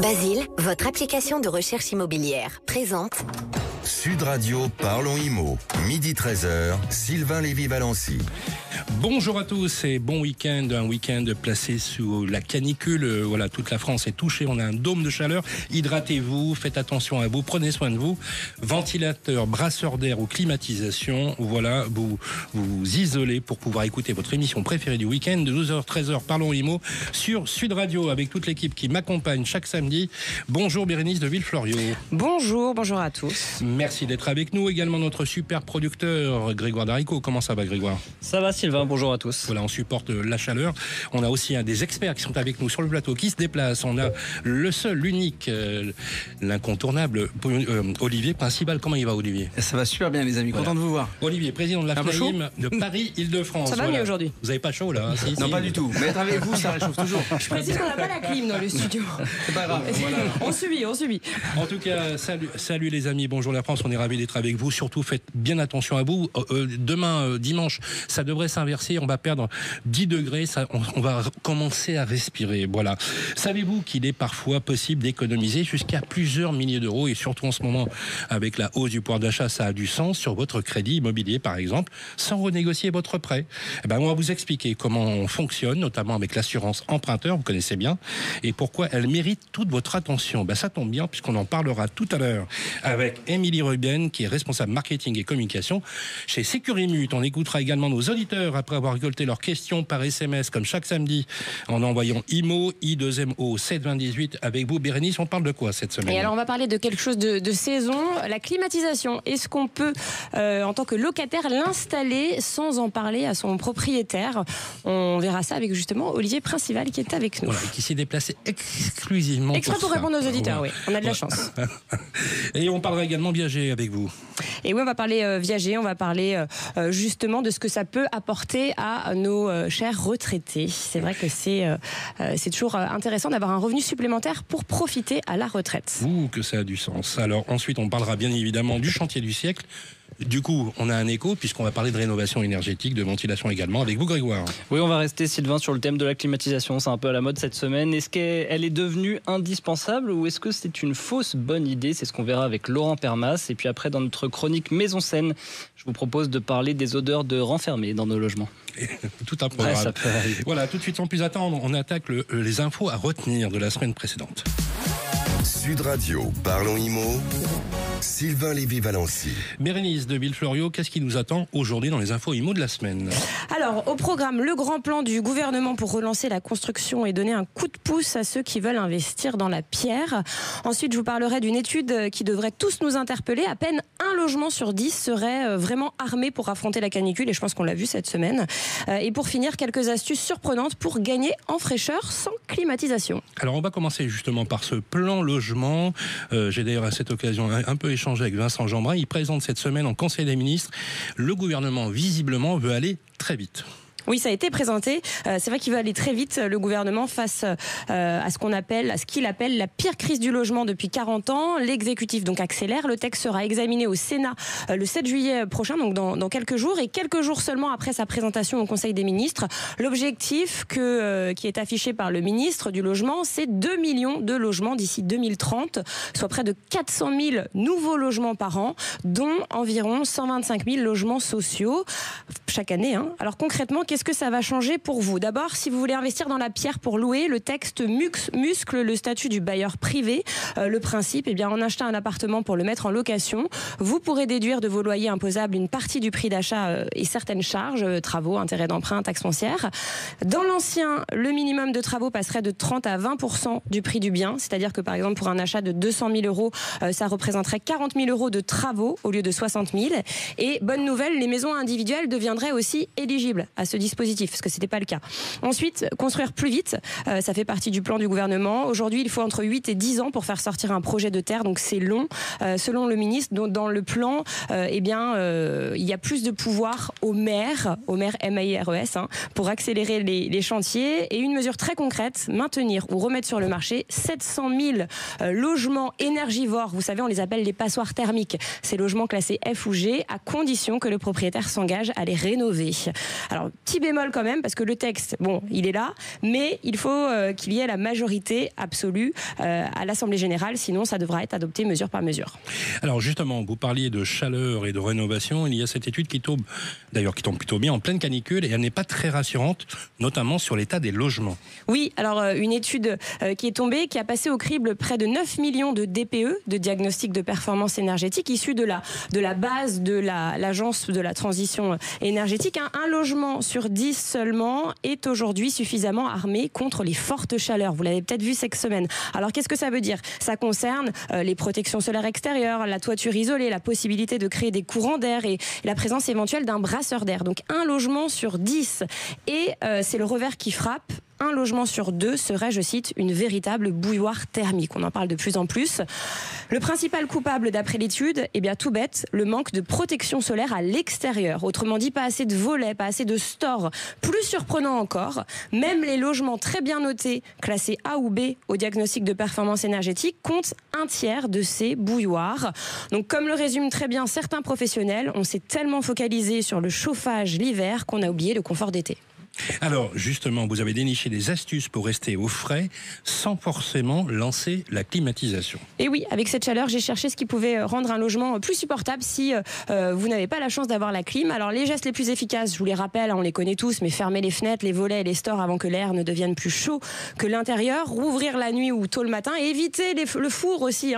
Basile, votre application de recherche immobilière, présente Sud Radio, parlons IMO. Midi 13h, Sylvain Lévy-Valency. Bonjour à tous et bon week-end, un week-end placé sous la canicule. Voilà, toute la France est touchée, on a un dôme de chaleur. Hydratez-vous, faites attention à vous, prenez soin de vous. Ventilateur, brasseur d'air ou climatisation, voilà, vous isolez pour pouvoir écouter votre émission préférée du week-end de 12h-13h, parlons IMO sur Sud Radio avec toute l'équipe qui m'accompagne chaque samedi. Bonjour Bérénice de Villefloriot. Bonjour à tous. Merci d'être avec nous. Également notre super producteur Grégoire Darico. Comment ça va Grégoire ? Ça va Sylvain, bonjour à tous. Voilà, on supporte la chaleur. On a aussi des experts qui sont avec nous sur le plateau, qui se déplacent. On a le seul, l'unique, l'incontournable Olivier Principal. Comment il va Olivier ? Ça va super bien les amis, content de vous voir. Olivier, président de la FNAIM de Paris-Île-de-France. Ça va mieux aujourd'hui. Vous n'avez pas chaud là hein, Non, pas du tout. Mais être avec vous, ça réchauffe toujours. Je précise qu'on n'a pas la clim dans le studio. C'est pas grave. Voilà. On subit. En tout cas, salut les amis, bonjour la France, on est ravis d'être avec vous. Surtout, faites bien attention à vous. Demain, dimanche, ça devrait s'inverser. On va perdre 10 degrés. On va commencer à respirer. Voilà. Savez-vous qu'il est parfois possible d'économiser jusqu'à plusieurs milliers d'euros et surtout en ce moment, avec la hausse du pouvoir d'achat, ça a du sens sur votre crédit immobilier, par exemple, sans renégocier votre prêt. Eh ben, on va vous expliquer comment on fonctionne, notamment avec l'assurance emprunteur, vous connaissez bien, et pourquoi elle mérite toute votre attention. Ben, ça tombe bien puisqu'on en parlera tout à l'heure avec Émilie Ruben, qui est responsable marketing et communication chez Sécurimut. On écoutera également nos auditeurs après avoir récolté leurs questions par SMS, comme chaque samedi, en envoyant IMO, I2MO 72018 avec vous. Bérénice, on parle de quoi cette semaine ? Et alors, on va parler de quelque chose de saison, la climatisation. Est-ce qu'on peut, en tant que locataire, l'installer sans en parler à son propriétaire ? On verra ça avec justement Olivier Principal qui est avec nous. Voilà, qui s'est déplacé exclusivement pour répondre aux auditeurs, oui. On a de la chance. Et on parlera également Viager avec vous. Et oui, on va parler Viager, on va parler justement de ce que ça peut apporter à nos chers retraités. C'est vrai que c'est toujours intéressant d'avoir un revenu supplémentaire pour profiter à la retraite. Ouh, que ça a du sens. Alors ensuite, on parlera bien évidemment du chantier du siècle. Du coup, on a un écho puisqu'on va parler de rénovation énergétique, de ventilation également avec vous Grégoire. Oui, on va rester Sylvain sur le thème de la climatisation, c'est un peu à la mode cette semaine. Est-ce qu'elle est devenue indispensable ou est-ce que c'est une fausse bonne idée ? C'est ce qu'on verra avec Laurent Permas. Et puis après, dans notre chronique Maison Saine, je vous propose de parler des odeurs de renfermés dans nos logements. Tout un programme. Ouais, ça peut arriver. Voilà, tout de suite sans plus attendre, on attaque les infos à retenir de la semaine précédente. Sud Radio, parlons IMO. Sylvain Lévy-Valency. Bérénice de Villefloriot, qu'est-ce qui nous attend aujourd'hui dans les infos IMO de la semaine ? Alors, au programme, le grand plan du gouvernement pour relancer la construction et donner un coup de pouce à ceux qui veulent investir dans la pierre. Ensuite, je vous parlerai d'une étude qui devrait tous nous interpeller. À peine un logement sur 10 serait vraiment armé pour affronter la canicule, et je pense qu'on l'a vu cette semaine. Et pour finir, quelques astuces surprenantes pour gagner en fraîcheur sans climatisation. Alors, on va commencer justement par ce plan logement. J'ai d'ailleurs à cette occasion un peu échangé avec Vincent Jeanbrun. Il présente cette semaine en Conseil des ministres. Le gouvernement, visiblement, veut aller très vite. Oui, ça a été présenté. C'est vrai qu'il veut aller très vite, le gouvernement, face à ce qu'il appelle la pire crise du logement depuis 40 ans. L'exécutif donc accélère. Le texte sera examiné au Sénat le 7 juillet prochain, donc dans quelques jours. Et quelques jours seulement après sa présentation au Conseil des ministres, l'objectif qui est affiché par le ministre du Logement, c'est 2 millions de logements d'ici 2030, soit près de 400 000 nouveaux logements par an, dont environ 125 000 logements sociaux chaque année. Alors concrètement, qu'est-ce que ça va changer pour vous ? D'abord, si vous voulez investir dans la pierre pour louer, le texte muscle le statut du bailleur privé. Le principe, en achetant un appartement pour le mettre en location, vous pourrez déduire de vos loyers imposables une partie du prix d'achat et certaines charges, travaux, intérêts d'emprunt, taxes foncières. Dans l'ancien, le minimum de travaux passerait de 30 à 20% du prix du bien. C'est-à-dire que, par exemple, pour un achat de 200 000 euros, ça représenterait 40 000 euros de travaux au lieu de 60 000. Et bonne nouvelle, les maisons individuelles deviendraient aussi éligibles à ce dispositif, parce que ce n'était pas le cas. Ensuite, construire plus vite, ça fait partie du plan du gouvernement. Aujourd'hui, il faut entre 8 et 10 ans pour faire sortir un projet de terre, donc c'est long. Selon le ministre, dans le plan, il y a plus de pouvoir aux maires MAIRES, pour accélérer les chantiers. Et une mesure très concrète, maintenir ou remettre sur le marché 700 000 logements énergivores. Vous savez, on les appelle les passoires thermiques. Ces logements classés F ou G, à condition que le propriétaire s'engage à les rénover. Alors, petit bémol quand même, parce que le texte, bon, il est là, mais il faut qu'il y ait la majorité absolue à l'Assemblée générale, sinon ça devra être adopté mesure par mesure. Alors justement, vous parliez de chaleur et de rénovation. Il y a cette étude qui tombe plutôt bien en pleine canicule et elle n'est pas très rassurante, notamment sur l'état des logements. Oui, alors une étude qui est tombée, qui a passé au crible près de 9 millions de DPE, de diagnostic de performance énergétique, issus de la base de l'agence de la transition énergétique. Un logement sur 10 seulement est aujourd'hui suffisamment armé contre les fortes chaleurs. Vous l'avez peut-être vu cette semaine. Alors qu'est-ce que ça veut dire ? Ça concerne les protections solaires extérieures, la toiture isolée, la possibilité de créer des courants d'air et la présence éventuelle d'un brasseur d'air. Donc un logement sur 10. Et c'est le revers qui frappe. Un logement sur 2 serait, je cite, une véritable bouilloire thermique. On en parle de plus en plus. Le principal coupable, d'après l'étude, eh bien tout bête, le manque de protection solaire à l'extérieur. Autrement dit, pas assez de volets, pas assez de stores. Plus surprenant encore, même les logements très bien notés, classés A ou B au diagnostic de performance énergétique, comptent un tiers de ces bouilloires. Donc, comme le résument très bien certains professionnels, on s'est tellement focalisé sur le chauffage l'hiver qu'on a oublié le confort d'été. Alors, justement, vous avez déniché des astuces pour rester au frais sans forcément lancer la climatisation. Et oui, avec cette chaleur, j'ai cherché ce qui pouvait rendre un logement plus supportable si vous n'avez pas la chance d'avoir la clim. Alors, les gestes les plus efficaces, je vous les rappelle, on les connaît tous, mais fermer les fenêtres, les volets et les stores avant que l'air ne devienne plus chaud que l'intérieur, rouvrir la nuit ou tôt le matin, et éviter le four aussi,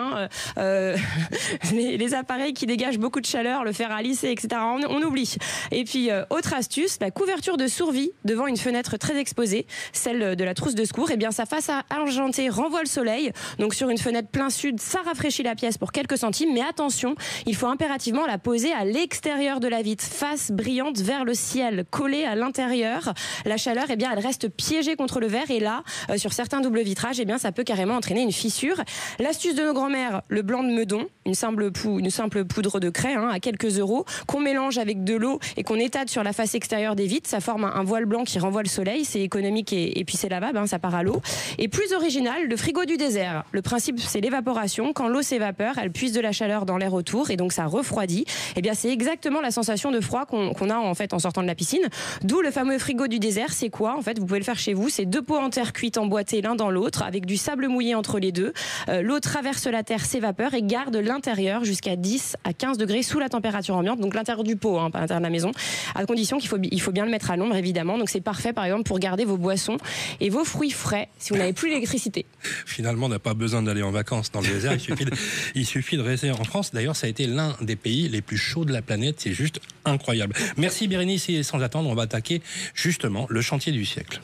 les appareils qui dégagent beaucoup de chaleur, le fer à lisser, etc. On oublie. Et puis, autre astuce, la couverture de survie devant une fenêtre très exposée, celle de la trousse de secours, et bien sa face argentée renvoie le soleil. Donc sur une fenêtre plein sud, ça rafraîchit la pièce pour quelques centimes, mais attention, il faut impérativement la poser à l'extérieur de la vitre, face brillante vers le ciel, collée à l'intérieur. La chaleur, eh bien, elle reste piégée contre le verre, et là, sur certains doubles vitrages, eh bien, ça peut carrément entraîner une fissure. L'astuce de nos grands-mères, le blanc de meudon, une simple poudre de craie à quelques euros, qu'on mélange avec de l'eau et qu'on étale sur la face extérieure des vitres, ça forme un voile blanc qui renvoie le soleil, c'est économique et puis c'est lavable, ça part à l'eau. Et plus original, le frigo du désert. Le principe, c'est l'évaporation. Quand l'eau s'évapore, elle puise de la chaleur dans l'air autour et donc ça refroidit. Et bien c'est exactement la sensation de froid qu'on a en fait en sortant de la piscine. D'où le fameux frigo du désert. C'est quoi en fait? Vous pouvez le faire chez vous. C'est 2 pots en terre cuite emboîtés l'un dans l'autre avec du sable mouillé entre les deux. L'eau traverse la terre, s'évapore et garde l'intérieur jusqu'à 10 à 15 degrés sous la température ambiante. Donc l'intérieur du pot, pas l'intérieur de la maison. À condition qu'il faut bien le mettre à l'ombre évidemment. Donc c'est parfait par exemple pour garder vos boissons et vos fruits frais si vous n'avez plus l'électricité. Finalement, on n'a pas besoin d'aller en vacances dans le désert, il suffit de rester en France. D'ailleurs, ça a été l'un des pays les plus chauds de la planète, c'est juste incroyable. Merci Bérénice, et sans attendre, on va attaquer justement le chantier du siècle.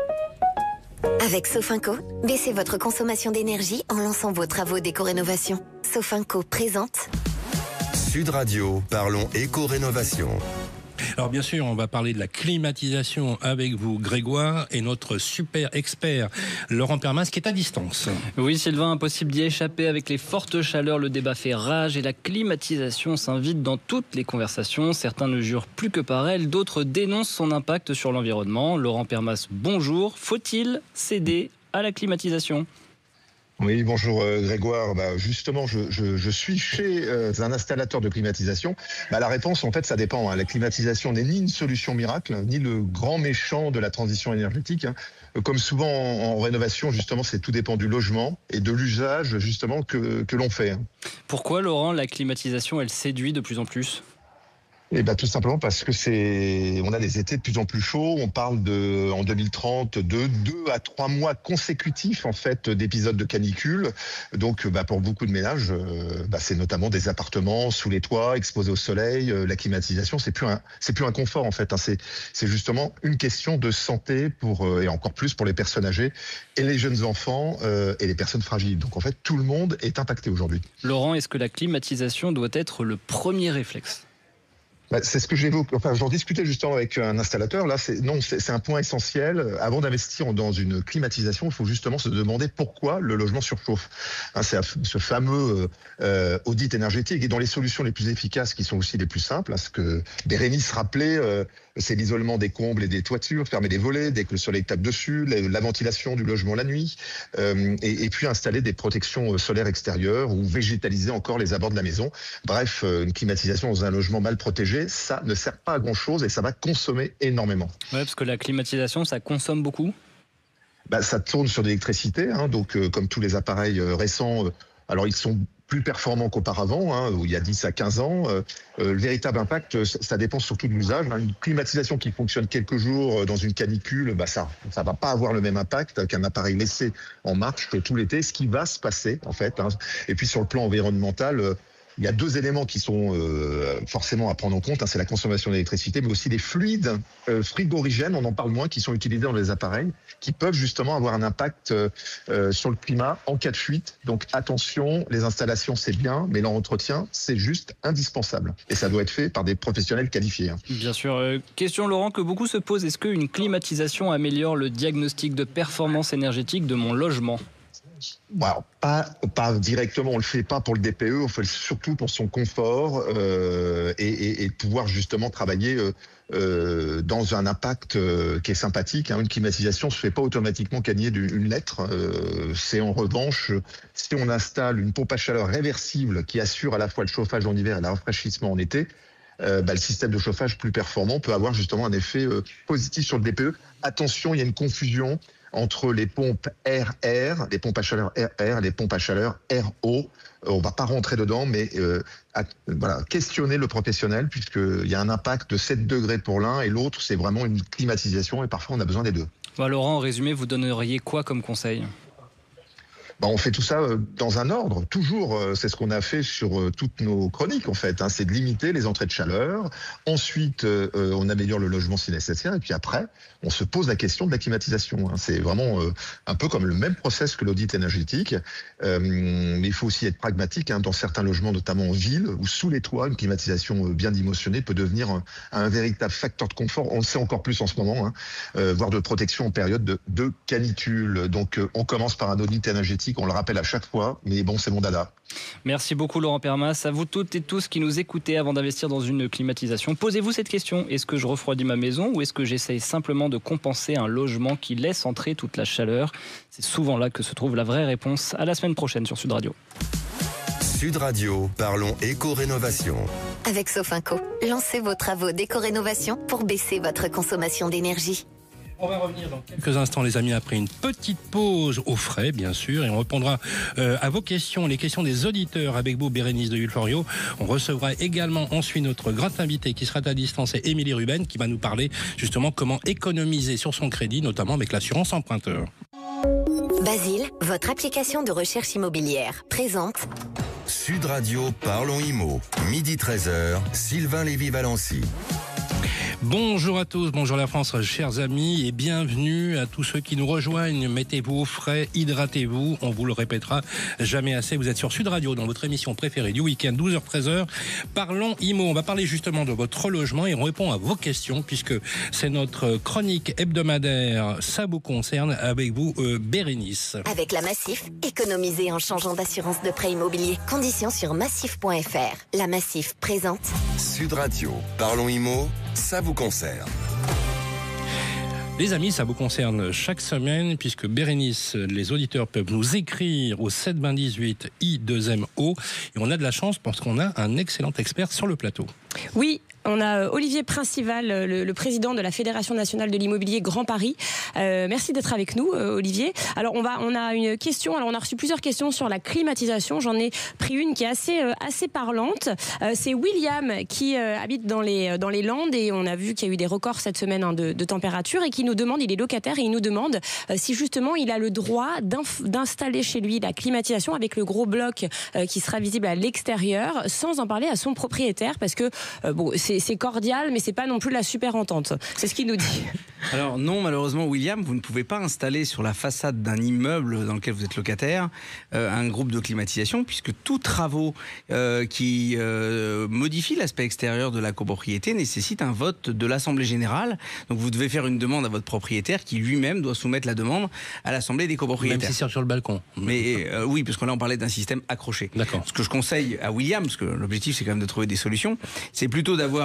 Avec Sofinco, baissez votre consommation d'énergie en lançant vos travaux d'éco-rénovation. Sofinco présente Sud Radio, parlons éco-rénovation. Alors bien sûr, on va parler de la climatisation avec vous, Grégoire, et notre super expert, Laurent Permas, qui est à distance. Oui, Sylvain, impossible d'y échapper. Avec les fortes chaleurs, le débat fait rage et la climatisation s'invite dans toutes les conversations. Certains ne jurent plus que par elle, d'autres dénoncent son impact sur l'environnement. Laurent Permas, bonjour. Faut-il céder à la climatisation ? Oui, bonjour Grégoire. Justement, je suis chez un installateur de climatisation. La réponse, en fait, ça dépend. La climatisation n'est ni une solution miracle, ni le grand méchant de la transition énergétique. Comme souvent en rénovation, justement, c'est tout dépend du logement et de l'usage, justement, que l'on fait. Pourquoi, Laurent, la climatisation, elle séduit de plus en plus ? Tout simplement parce que on a des étés de plus en plus chauds. On parle en 2030 de 2 à 3 mois consécutifs en fait d'épisodes de canicule. Donc pour beaucoup de ménages, c'est notamment des appartements sous les toits, exposés au soleil. La climatisation, c'est plus un confort en fait. C'est justement une question de santé et encore plus pour les personnes âgées et les jeunes enfants et les personnes fragiles. Donc en fait, tout le monde est impacté aujourd'hui. Laurent, est-ce que la climatisation doit être le premier réflexe ? C'est ce que j'évoque. Enfin, j'en discutais justement avec un installateur. Là, c'est un point essentiel. Avant d'investir dans une climatisation, il faut justement se demander pourquoi le logement surchauffe. C'est ce fameux audit énergétique et dans les solutions les plus efficaces, qui sont aussi les plus simples. Ce que Bérénice rappelait, c'est l'isolement des combles et des toitures, fermer les volets dès que le soleil tape dessus, la ventilation du logement la nuit, et puis installer des protections solaires extérieures ou végétaliser encore les abords de la maison. Bref, une climatisation dans un logement mal protégé, ça ne sert pas à grand-chose et ça va consommer énormément. Ouais, parce que la climatisation, ça consomme beaucoup. Ça tourne sur de l'électricité, donc comme tous les appareils récents, alors ils sont plus performants qu'auparavant, où il y a 10 à 15 ans. Le véritable impact, ça dépend surtout de l'usage. Une climatisation qui fonctionne quelques jours dans une canicule, ça va pas avoir le même impact qu'un appareil laissé en marche tout l'été, ce qui va se passer en fait. Et puis sur le plan environnemental, il y a deux éléments qui sont forcément à prendre en compte. C'est la consommation d'électricité, mais aussi les fluides frigorigènes, on en parle moins, qui sont utilisés dans les appareils, qui peuvent justement avoir un impact sur le climat en cas de fuite. Donc attention, les installations c'est bien, mais leur entretien c'est juste indispensable. Et ça doit être fait par des professionnels qualifiés. Bien sûr. Question Laurent que beaucoup se posent, est-ce qu'une climatisation améliore le diagnostic de performance énergétique de mon logement ? Alors, pas directement, on le fait pas pour le DPE, on fait surtout pour son confort et pouvoir justement travailler dans un impact qui est sympathique. Une climatisation se fait pas automatiquement gagner d'une lettre. C'est en revanche, si on installe une pompe à chaleur réversible qui assure à la fois le chauffage en hiver et le rafraîchissement en été, le système de chauffage plus performant peut avoir justement un effet positif sur le DPE. Attention, il y a une confusion entre les pompes RR, les pompes à chaleur RR, les pompes à chaleur RO. On va pas rentrer dedans, mais questionner le professionnel, puisqu'il y a un impact de 7 degrés pour l'un et l'autre, c'est vraiment une climatisation et parfois on a besoin des deux. Laurent, en résumé, vous donneriez quoi comme conseil ? On fait tout ça dans un ordre, toujours. C'est ce qu'on a fait sur toutes nos chroniques, en fait. C'est de limiter les entrées de chaleur. Ensuite, on améliore le logement si nécessaire. Et puis après, on se pose la question de la climatisation. C'est vraiment un peu comme le même process que l'audit énergétique. Mais il faut aussi être pragmatique. Dans certains logements, notamment en ville ou sous les toits, une climatisation bien dimensionnée peut devenir un véritable facteur de confort. On le sait encore plus en ce moment, voire de protection en période de canicule. Donc, on commence par un audit énergétique. On le rappelle à chaque fois, mais bon, c'est mon dada. Merci beaucoup Laurent Permas. À vous toutes et tous qui nous écoutez avant d'investir dans une climatisation. Posez-vous cette question. Est-ce que je refroidis ma maison ou est-ce que j'essaye simplement de compenser un logement qui laisse entrer toute la chaleur ? C'est souvent là que se trouve la vraie réponse. À la semaine prochaine sur Sud Radio. Sud Radio, parlons éco-rénovation. Avec Sofinco, lancez vos travaux d'éco-rénovation pour baisser votre consommation d'énergie. On va revenir dans quelques instants, les amis, après une petite pause au frais, bien sûr, et on répondra à vos questions, les questions des auditeurs avec vous, Bérénice de Hulforio. On recevra également ensuite notre grand invité qui sera à distance, c'est Émilie Ruben, qui va nous parler justement comment économiser sur son crédit, notamment avec l'assurance emprunteur. Basile, votre application de recherche immobilière, présente Sud Radio, parlons IMO. Midi 13h, Sylvain Lévy-Valency. Bonjour à tous, bonjour la France, chers amis, et bienvenue à tous ceux qui nous rejoignent. Mettez-vous au frais, hydratez-vous, on vous le répétera jamais assez. Vous êtes sur Sud Radio, dans votre émission préférée du week-end, 12h-13h. Parlons IMO, on va parler justement de votre logement et on répond à vos questions, puisque c'est notre chronique hebdomadaire, ça vous concerne, avec vous, Bérénice. Avec la Massif, économisez en changeant d'assurance de prêt immobilier. Conditions sur massif.fr. La Massif présente Sud Radio, parlons IMO, ça vous concerne. Les amis, ça vous concerne chaque semaine, puisque Bérénice, les auditeurs peuvent nous écrire au 72018 I2MO, et on a de la chance parce qu'on a un excellent expert sur le plateau. Oui, on a Olivier Principal, le président de la Fédération nationale de l'immobilier Grand Paris. Merci d'être avec nous, Olivier. Alors, on a une question. Alors, on a reçu plusieurs questions sur la climatisation. J'en ai pris une qui est assez parlante. C'est William qui habite dans les Landes et on a vu qu'il y a eu des records cette semaine de température et qui nous demande, il est locataire et il nous demande si justement il a le droit d'installer chez lui la climatisation avec le gros bloc qui sera visible à l'extérieur sans en parler à son propriétaire parce que c'est cordial, mais c'est pas non plus la super entente. C'est ce qu'il nous dit. Alors non, malheureusement, William, vous ne pouvez pas installer sur la façade d'un immeuble dans lequel vous êtes locataire un groupe de climatisation, puisque tous travaux qui modifient l'aspect extérieur de la copropriété nécessitent un vote de l'Assemblée générale. Donc vous devez faire une demande à votre propriétaire qui lui-même doit soumettre la demande à l'Assemblée des copropriétaires. Même si c'est sur le balcon. Mais oui, parce que là on parlait d'un système accroché. D'accord. Ce que je conseille à William, parce que l'objectif c'est quand même de trouver des solutions, c'est plutôt d'avoir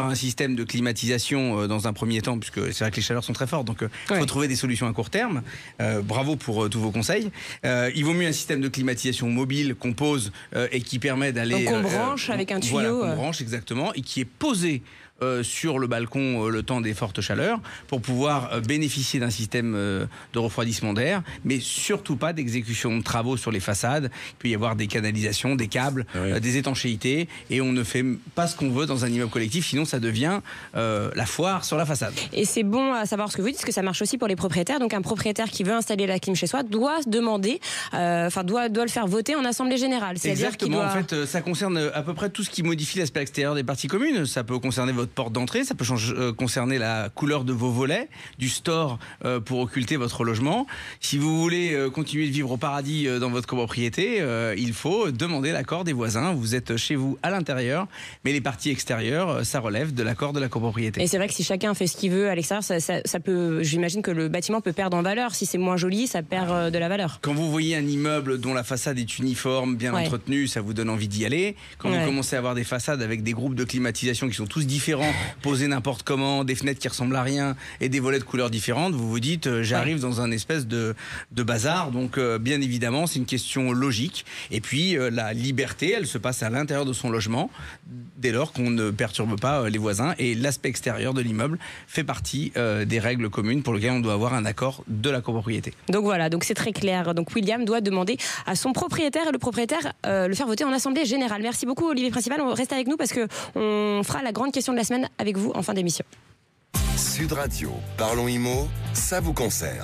avoir un système de climatisation dans un premier temps, puisque c'est vrai que les chaleurs sont très fortes, donc il faut trouver des solutions à court terme. Bravo pour tous vos conseils. Il vaut mieux un système de climatisation mobile qu'on pose et qui permet d'aller... Donc on branche avec un tuyau. Voilà, on branche exactement, et qui est posé sur le balcon le temps des fortes chaleurs pour pouvoir bénéficier d'un système de refroidissement d'air, mais surtout pas d'exécution de travaux sur les façades. Il peut y avoir des canalisations, des câbles, des étanchéités, et on ne fait pas ce qu'on veut dans un immeuble collectif, sinon ça devient la foire sur la façade. Et c'est bon à savoir ce que vous dites, parce que ça marche aussi pour les propriétaires. Donc un propriétaire qui veut installer la clim chez soi doit demander, doit le faire voter en assemblée générale. Exactement, en fait ça concerne à peu près tout ce qui modifie l'aspect extérieur des parties communes. Ça peut concerner votre porte d'entrée, ça peut concerner la couleur de vos volets, du store pour occulter votre logement. Si vous voulez continuer de vivre au paradis dans votre copropriété, il faut demander l'accord des voisins. Vous êtes chez vous à l'intérieur, mais les parties extérieures, ça relève de l'accord de la copropriété. Et c'est vrai que si chacun fait ce qu'il veut à l'extérieur, ça peut, j'imagine que le bâtiment peut perdre en valeur. Si c'est moins joli, ça perd de la valeur. Quand vous voyez un immeuble dont la façade est uniforme, bien entretenue, ça vous donne envie d'y aller. Quand vous commencez à avoir des façades avec des groupes de climatisation qui sont tous différents, posés n'importe comment, des fenêtres qui ressemblent à rien et des volets de couleurs différentes, vous vous dites j'arrive dans un espèce de bazar. Donc bien évidemment c'est une question logique, et puis la liberté elle se passe à l'intérieur de son logement dès lors qu'on ne perturbe pas les voisins, et l'aspect extérieur de l'immeuble fait partie des règles communes pour lesquelles on doit avoir un accord de la copropriété. Donc voilà, donc c'est très clair. Donc William doit demander à son propriétaire, et le propriétaire le faire voter en assemblée générale. Merci beaucoup Olivier Principal, on reste avec nous parce qu'on fera la grande question de la semaine avec vous en fin d'émission. Sud Radio, Parlons Immo, ça vous concerne.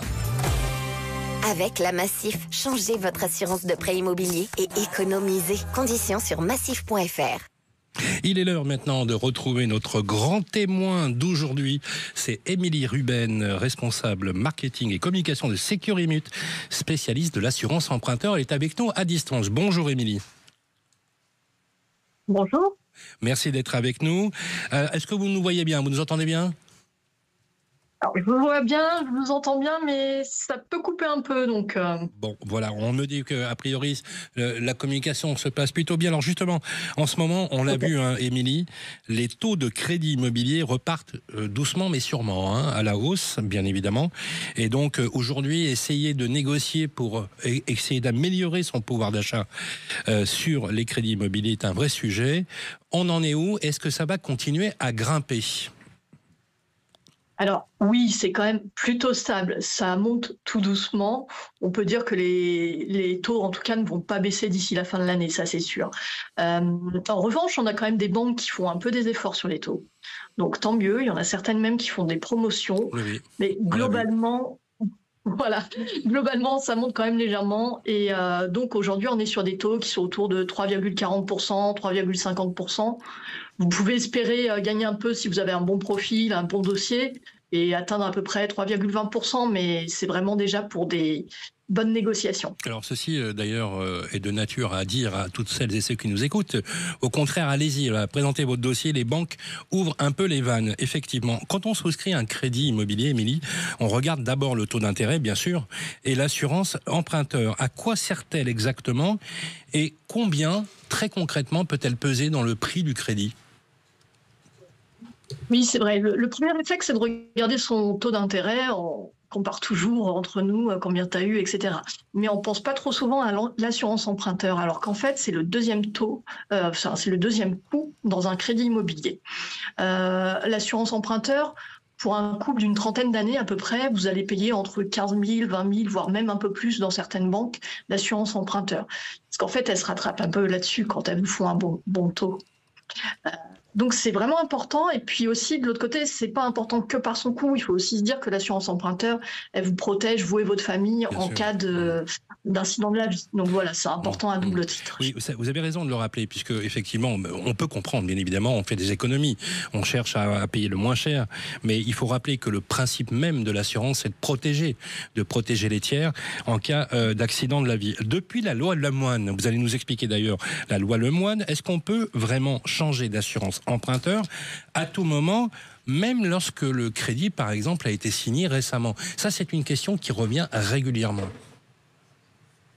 Avec la Massif, changez votre assurance de prêt immobilier et économisez. Conditions sur massif.fr. Il est l'heure maintenant de retrouver notre grand témoin d'aujourd'hui. C'est Émilie Ruben, responsable marketing et communication de Securimut, spécialiste de l'assurance emprunteur. Elle est avec nous à distance. Bonjour Émilie. Bonjour. Merci d'être avec nous. Est-ce que vous nous voyez bien? Vous nous entendez bien? Alors, je vous vois bien, je vous entends bien, mais ça peut couper un peu, donc... Bon, voilà, on me dit qu'a priori, la communication se passe plutôt bien. Alors justement, en ce moment, on l'a vu, Émilie, les taux de crédit immobilier repartent doucement mais sûrement, à la hausse, bien évidemment. Et donc, aujourd'hui, essayer de négocier pour essayer d'améliorer son pouvoir d'achat sur les crédits immobiliers est un vrai sujet. On en est où? Est-ce que ça va continuer à grimper? Alors oui, c'est quand même plutôt stable. Ça monte tout doucement. On peut dire que les taux, en tout cas, ne vont pas baisser d'ici la fin de l'année, ça c'est sûr. En revanche, on a quand même des banques qui font un peu des efforts sur les taux. Donc tant mieux, il y en a certaines même qui font des promotions. Oui. Mais globalement... Voilà, globalement, ça monte quand même légèrement. Et donc aujourd'hui, on est sur des taux qui sont autour de 3,40%, 3,50%. Vous pouvez espérer gagner un peu si vous avez un bon profil, un bon dossier, et atteindre à peu près 3,20%, mais c'est vraiment déjà pour des bonnes négociations. Alors ceci d'ailleurs est de nature à dire à toutes celles et ceux qui nous écoutent, au contraire, allez-y, présentez votre dossier, les banques ouvrent un peu les vannes. Effectivement, quand on souscrit un crédit immobilier, Émilie, on regarde d'abord le taux d'intérêt, bien sûr, et l'assurance emprunteur. À quoi sert-elle exactement et combien, très concrètement, peut-elle peser dans le prix du crédit ? Oui, c'est vrai. Le premier réflexe, c'est de regarder son taux d'intérêt. On compare toujours entre nous combien tu as eu, etc. Mais on ne pense pas trop souvent à l'assurance emprunteur, alors qu'en fait, c'est le deuxième taux, c'est le deuxième coût dans un crédit immobilier. L'assurance emprunteur, pour un couple d'une trentaine d'années à peu près, vous allez payer entre 15 000, 20 000, voire même un peu plus dans certaines banques, l'assurance emprunteur. Parce qu'en fait, elle se rattrape un peu là-dessus quand elles vous font un bon taux. Donc c'est vraiment important. Et puis aussi, de l'autre côté, c'est pas important que par son coût. Il faut aussi se dire que l'assurance emprunteur, elle vous protège, vous et votre famille, en cas d'incident de la vie. Donc voilà, c'est important à double titre. Oui, vous avez raison de le rappeler, puisque effectivement, on peut comprendre, bien évidemment, on fait des économies, on cherche à payer le moins cher, mais il faut rappeler que le principe même de l'assurance, c'est de protéger les tiers en cas d'accident de la vie. Depuis la loi Lemoine, vous allez nous expliquer d'ailleurs la loi Lemoine, est-ce qu'on peut vraiment changer d'assurance emprunteur à tout moment, même lorsque le crédit, par exemple, a été signé récemment? Ça, c'est une question qui revient régulièrement.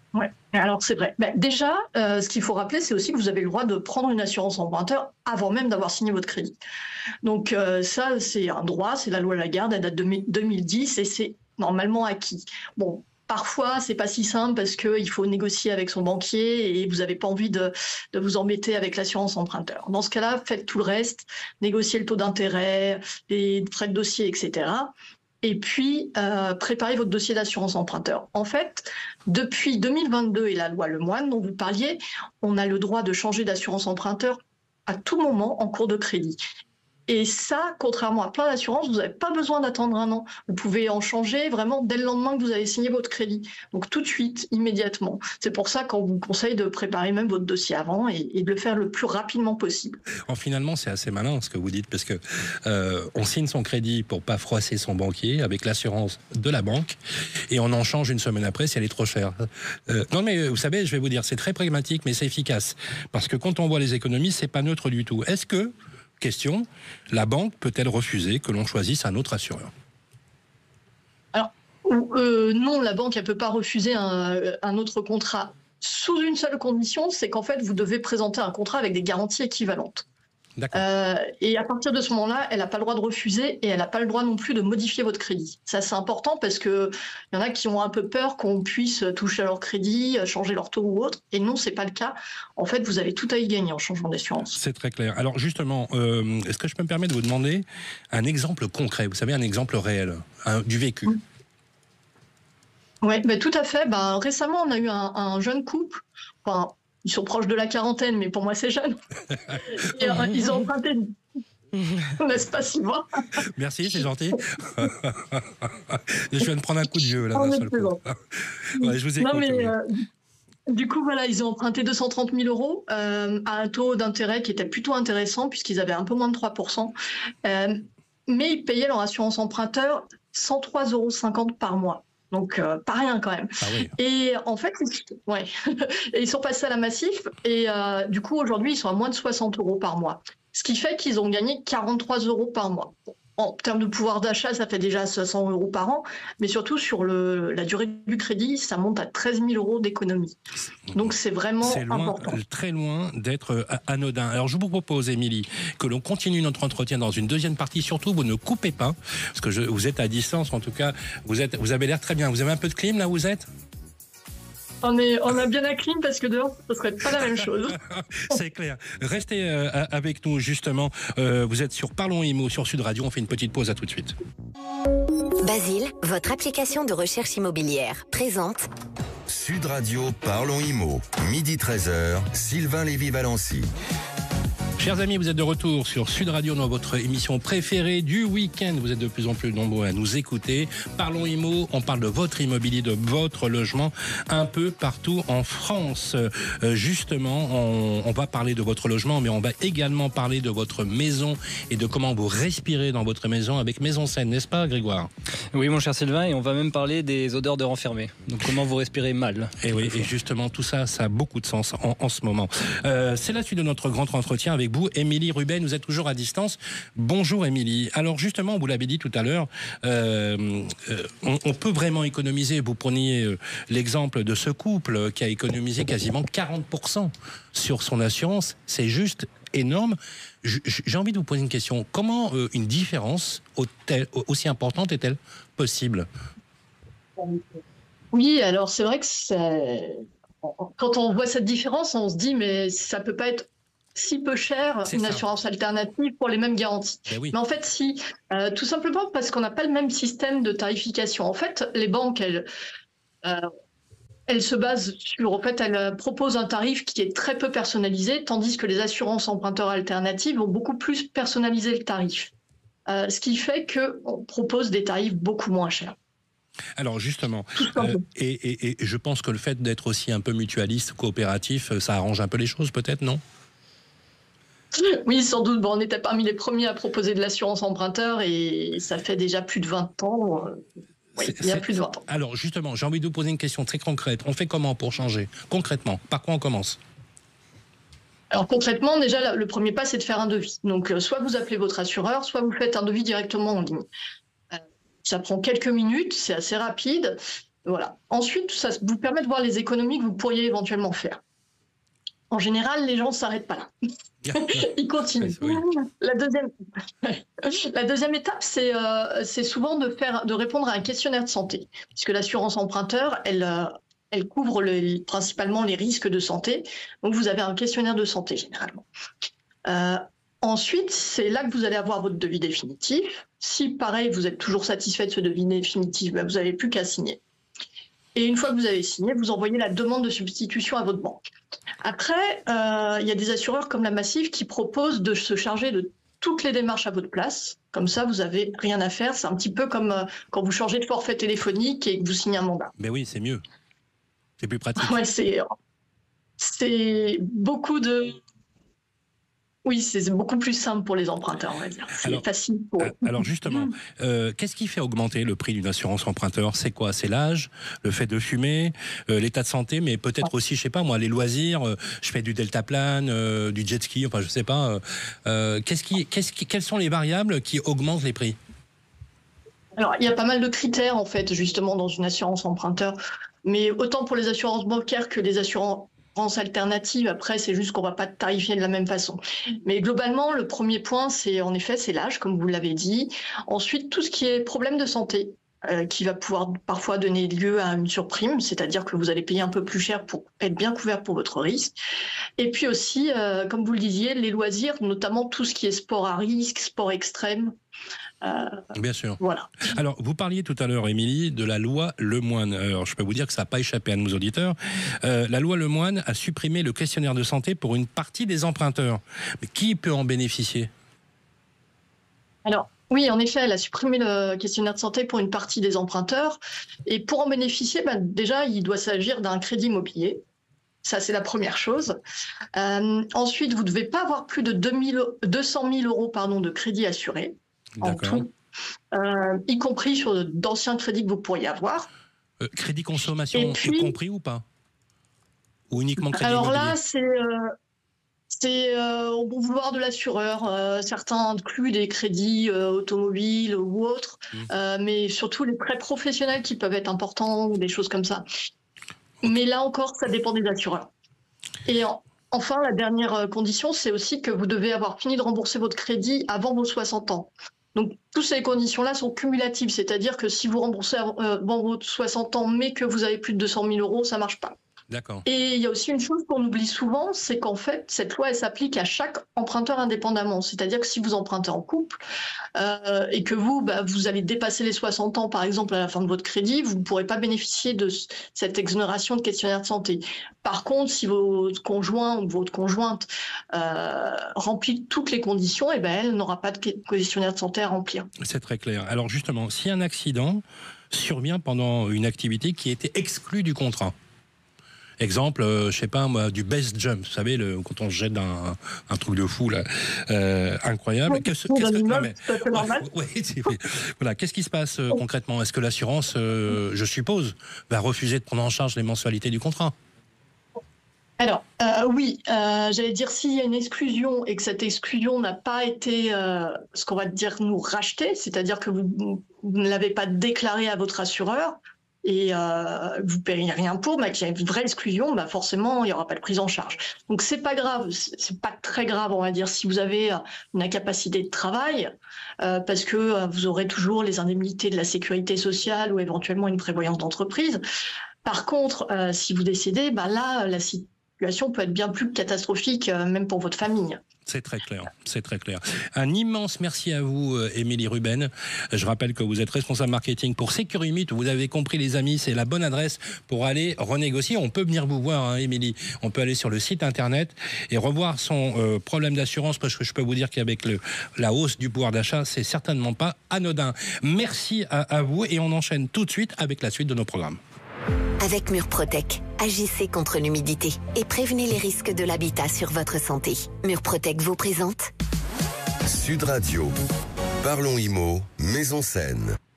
Ouais, alors c'est vrai. Déjà, ce qu'il faut rappeler, c'est aussi que vous avez le droit de prendre une assurance emprunteur avant même d'avoir signé votre crédit. Donc ça, c'est un droit, c'est la loi Lagarde, elle date de 2010 et c'est normalement acquis. Bon, parfois, c'est pas si simple parce qu'il faut négocier avec son banquier et vous n'avez pas envie de vous embêter avec l'assurance emprunteur. Dans ce cas-là, faites tout le reste, négociez le taux d'intérêt, les frais de dossier, etc. Et puis, préparez votre dossier d'assurance emprunteur. En fait, depuis 2022 et la loi Lemoine dont vous parliez, on a le droit de changer d'assurance emprunteur à tout moment en cours de crédit. Et ça, contrairement à plein d'assurances, vous n'avez pas besoin d'attendre un an. Vous pouvez en changer vraiment dès le lendemain que vous avez signé votre crédit. Donc tout de suite, immédiatement. C'est pour ça qu'on vous conseille de préparer même votre dossier avant et de le faire le plus rapidement possible. Finalement, c'est assez malin ce que vous dites, parce que on signe son crédit pour pas froisser son banquier avec l'assurance de la banque, et on en change une semaine après si elle est trop chère. Non mais vous savez, je vais vous dire, c'est très pragmatique, mais c'est efficace. Parce que quand on voit les économies, c'est pas neutre du tout. Est-ce que, question, la banque peut-elle refuser que l'on choisisse un autre assureur? Alors, non, la banque, elle ne peut pas refuser un autre contrat sous une seule condition, c'est qu'en fait, vous devez présenter un contrat avec des garanties équivalentes. Et à partir de ce moment-là, elle n'a pas le droit de refuser et elle n'a pas le droit non plus de modifier votre crédit. Ça, c'est important parce qu'il y en a qui ont un peu peur qu'on puisse toucher à leur crédit, changer leur taux ou autre. Et non, ce n'est pas le cas. En fait, vous avez tout à y gagner en changeant d'assurance. C'est très clair. Alors justement, est-ce que je peux me permettre de vous demander un exemple concret, vous savez, un exemple réel, du vécu? Oui, tout à fait. Récemment, on a eu un jeune couple. Enfin, ils sont proches de la quarantaine, mais pour moi, c'est jeune. Et, ils ont emprunté. N'est-ce pas, Sylvain? Merci, c'est gentil. Je viens de prendre un coup de vieux, là, d'un seul coup. Ouais, je vous écoute. Non, mais, du coup, voilà, ils ont emprunté 230 000 euros à un taux d'intérêt qui était plutôt intéressant, puisqu'ils avaient un peu moins de 3%. Mais ils payaient leur assurance emprunteur 103,50 € par mois. Donc, pas rien quand même. Ah oui. Et en fait, et ils sont passés à la Massif et du coup, aujourd'hui, ils sont à moins de 60 € par mois. Ce qui fait qu'ils ont gagné 43 € par mois. En termes de pouvoir d'achat, ça fait déjà 500 € par an, mais surtout sur la durée du crédit, ça monte à 13 000 € d'économie. Donc c'est vraiment important. C'est très loin d'être anodin. Alors je vous propose, Émilie, que l'on continue notre entretien dans une deuxième partie. Surtout, vous ne coupez pas, parce que vous êtes à distance, en tout cas, vous avez l'air très bien. Vous avez un peu de clim là où vous êtes? On a bien la clim parce que dehors, ce serait pas la même chose. C'est clair. Restez avec nous, justement. Vous êtes sur Parlons Immo sur Sud Radio. On fait une petite pause, à tout de suite. Basile, votre application de recherche immobilière, présente Sud Radio Parlons Immo, midi 13h, Sylvain Lévy-Valency. Chers amis, vous êtes de retour sur Sud Radio dans votre émission préférée du week-end. Vous êtes de plus en plus nombreux à nous écouter. Parlons Immo, on parle de votre immobilier, de votre logement, un peu partout en France. Justement, on va parler de votre logement, mais on va également parler de votre maison et de comment vous respirez dans votre maison avec Maison Saine, n'est-ce pas, Grégoire? Oui, mon cher Sylvain, et on va même parler des odeurs de renfermé. Donc comment vous respirez mal. Et oui, et justement, tout ça, ça a beaucoup de sens en ce moment. C'est la suite de notre grand entretien avec vous, Émilie Ruben. Vous êtes toujours à distance. Bonjour Émilie. Alors justement, vous l'avez dit tout à l'heure, on peut vraiment économiser. Vous preniez l'exemple de ce couple qui a économisé quasiment 40% sur son assurance. C'est juste énorme. J'ai envie de vous poser une question. Comment une différence aussi importante est-elle possible? Oui, alors c'est vrai que quand on voit cette différence, on se dit mais ça peut pas être si peu cher une assurance alternative pour les mêmes garanties. Oui. Mais en fait, si, tout simplement parce qu'on n'a pas le même système de tarification. En fait, les banques, elles se basent sur, en fait, elles proposent un tarif qui est très peu personnalisé, tandis que les assurances emprunteurs alternatives vont beaucoup plus personnaliser le tarif. Ce qui fait qu'on propose des tarifs beaucoup moins chers. Alors justement, et je pense que le fait d'être aussi un peu mutualiste, coopératif, ça arrange un peu les choses peut-être, non? Oui, sans doute. Bon, on était parmi les premiers à proposer de l'assurance emprunteur et ça fait déjà plus de 20 ans. Oui, il y a plus de 20 ans. Alors justement, j'ai envie de vous poser une question très concrète. On fait comment pour changer? Concrètement, par quoi on commence? Alors concrètement, déjà, le premier pas, c'est de faire un devis. Donc, soit vous appelez votre assureur, soit vous faites un devis directement en ligne. Ça prend quelques minutes, c'est assez rapide. Voilà. Ensuite, ça vous permet de voir les économies que vous pourriez éventuellement faire. En général, les gens ne s'arrêtent pas là. Ils continuent. Oui. La deuxième étape, c'est souvent de répondre à un questionnaire de santé, puisque l'assurance emprunteur, elle couvre principalement les risques de santé. Donc, vous avez un questionnaire de santé, généralement. Ensuite, c'est là que vous allez avoir votre devis définitif. Si, pareil, vous êtes toujours satisfait de ce devis définitif, vous n'avez plus qu'à signer. Et une fois que vous avez signé, vous envoyez la demande de substitution à votre banque. Après, il y a des assureurs comme la Massif qui proposent de se charger de toutes les démarches à votre place. Comme ça, vous n'avez rien à faire. C'est un petit peu comme quand vous changez de forfait téléphonique et que vous signez un mandat. Mais oui, c'est mieux. C'est plus pratique. Ouais, c'est beaucoup de... Oui, c'est beaucoup plus simple pour les emprunteurs, on va dire. C'est facile pour eux. Alors justement, qu'est-ce qui fait augmenter le prix d'une assurance emprunteur? C'est quoi? C'est l'âge, le fait de fumer, l'état de santé, mais peut-être aussi, je sais pas moi, les loisirs. Je fais du deltaplane, du jet ski, enfin je sais pas. Quelles sont les variables qui augmentent les prix? Alors, il y a pas mal de critères, en fait, justement, dans une assurance emprunteur. Mais autant pour les assurances bancaires que les assurances alternatives, après, c'est juste qu'on ne va pas tarifier de la même façon. Mais globalement, le premier point, c'est en effet, c'est l'âge, comme vous l'avez dit. Ensuite, tout ce qui est problème de santé, qui va pouvoir parfois donner lieu à une surprime, c'est-à-dire que vous allez payer un peu plus cher pour être bien couvert pour votre risque. Et puis aussi, comme vous le disiez, les loisirs, notamment tout ce qui est sport à risque, sport extrême. Bien sûr. Voilà. Alors, vous parliez tout à l'heure, Émilie, de la loi Lemoine. Alors, je peux vous dire que ça n'a pas échappé à nos auditeurs. La loi Lemoine a supprimé le questionnaire de santé pour une partie des emprunteurs. Mais qui peut en bénéficier? Alors, oui, en effet, elle a supprimé le questionnaire de santé pour une partie des emprunteurs. Et pour en bénéficier, déjà, il doit s'agir d'un crédit immobilier. Ça, c'est la première chose. Ensuite, vous ne devez pas avoir plus de 200 000 euros de crédit assuré en tout, y compris sur d'anciens crédits que vous pourriez avoir. Crédit consommation puis, y compris ou pas? Ou uniquement crédit immobilier? Alors là, c'est au bon vouloir de l'assureur. Certains incluent des crédits automobiles ou autres, mais surtout les prêts professionnels qui peuvent être importants ou des choses comme ça. Mais là encore, ça dépend des assureurs. Et enfin, la dernière condition, c'est aussi que vous devez avoir fini de rembourser votre crédit avant vos 60 ans. Donc, toutes ces conditions-là sont cumulatives, c'est-à-dire que si vous remboursez avant vos 60 ans, mais que vous avez plus de 200 000 euros, ça ne marche pas. D'accord. Et il y a aussi une chose qu'on oublie souvent, c'est qu'en fait, cette loi, elle s'applique à chaque emprunteur indépendamment. C'est-à-dire que si vous empruntez en couple et que vous allez dépasser les 60 ans, par exemple, à la fin de votre crédit, vous ne pourrez pas bénéficier de cette exonération de questionnaire de santé. Par contre, si votre conjoint ou votre conjointe remplit toutes les conditions, elle n'aura pas de questionnaire de santé à remplir. C'est très clair. Alors justement, si un accident survient pendant une activité qui était exclue du contrat, exemple, je sais pas moi, du base jump, vous savez, quand on se jette un truc de fou là, incroyable. Oui, voilà, qu'est-ce qui se passe concrètement? Est-ce que l'assurance, je suppose, va refuser de prendre en charge les mensualités du contrat? Alors, oui, j'allais dire, s'il y a une exclusion et que cette exclusion n'a pas été, ce qu'on va dire, nous racheter, c'est-à-dire que vous ne l'avez pas déclaré à votre assureur, et vous ne payez rien pour, mais qu'il y a une vraie exclusion, forcément, il n'y aura pas de prise en charge. Donc, c'est pas grave, c'est pas très grave, on va dire, si vous avez une incapacité de travail, parce que vous aurez toujours les indemnités de la sécurité sociale ou éventuellement une prévoyance d'entreprise. Par contre, si vous décédez, là, la situation peut être bien plus catastrophique, même pour votre famille. C'est très clair, c'est très clair. Un immense merci à vous, Émilie Ruben. Je rappelle que vous êtes responsable marketing pour Securumit. Vous avez compris, les amis, c'est la bonne adresse pour aller renégocier. On peut venir vous voir, Émilie. On peut aller sur le site internet et revoir son problème d'assurance, parce que je peux vous dire qu'avec la hausse du pouvoir d'achat, c'est certainement pas anodin. Merci à vous et on enchaîne tout de suite avec la suite de nos programmes. Avec Murprotec, agissez contre l'humidité et prévenez les risques de l'habitat sur votre santé. Murprotec vous présente Sud Radio. Parlons Immo, Maison Seine.